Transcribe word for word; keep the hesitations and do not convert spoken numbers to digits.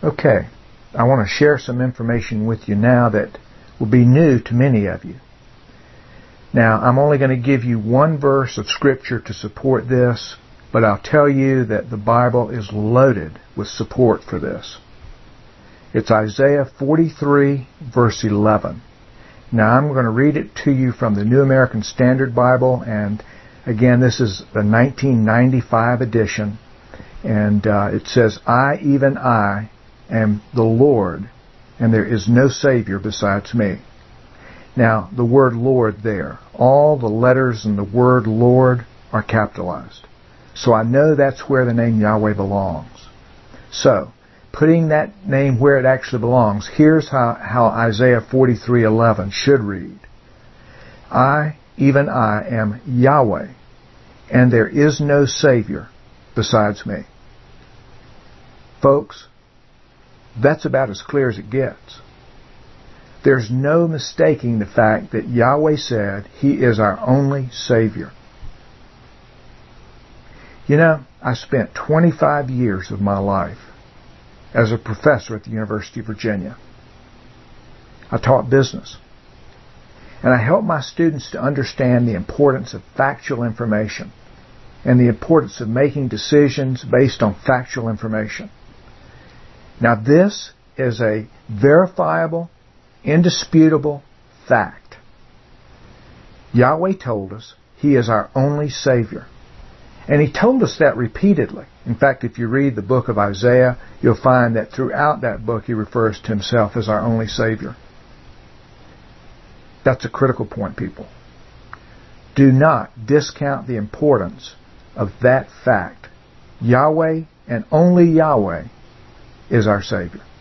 Okay, I want to share some information with you now that will be new to many of you. Now, I'm only going to give you one verse of Scripture to support this, but I'll tell you that the Bible is loaded with support for this. It's Isaiah forty-three, verse eleven. Now, I'm going to read it to you from the New American Standard Bible, and again, this is the nineteen ninety-five edition, and uh, it says, I, even I, am the Lord, and there is no Savior besides me. Now, the word Lord there, all the letters in the word Lord are capitalized. So I know that's where the name Yahweh belongs. So, putting that name where it actually belongs, here's how, how Isaiah forty-three eleven should read. I, even I, am Yahweh, and there is no Savior besides me. Folks, that's about as clear as it gets. There's no mistaking the fact that Yahweh said He is our only Savior. You know, I spent twenty-five years of my life as a professor at the University of Virginia. I taught business. And I helped my students to understand the importance of factual information and the importance of making decisions based on factual information. Now, this is a verifiable, indisputable fact. Yahweh told us He is our only Savior. And He told us that repeatedly. In fact, if you read the book of Isaiah, you'll find that throughout that book He refers to Himself as our only Savior. That's a critical point, people. Do not discount the importance of that fact. Yahweh and only Yahweh is our Savior.